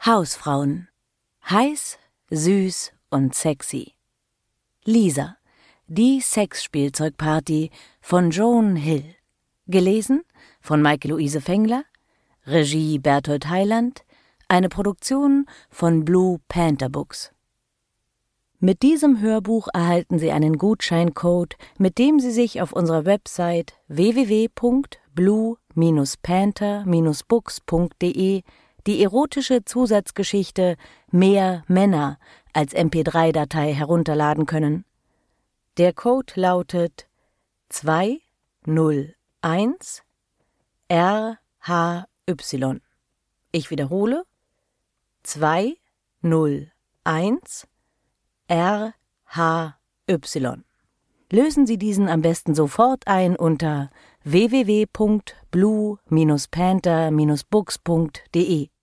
Hausfrauen. Heiß, süß und sexy. Lisa. Die Sexspielzeugparty von Joan Hill. Gelesen von Maike-Luise Fengler. Regie Berthold Heiland. Eine Produktion von Blue Panther Books. Mit diesem Hörbuch erhalten Sie einen Gutscheincode, mit dem Sie sich auf unserer Website www.blue-panther-books.de die erotische Zusatzgeschichte Mehr Männer als MP3-Datei herunterladen können. Der Code lautet 201 RHY. Ich wiederhole: 201 RHY. Lösen Sie diesen am besten sofort ein unter www.blue-panther-books.de.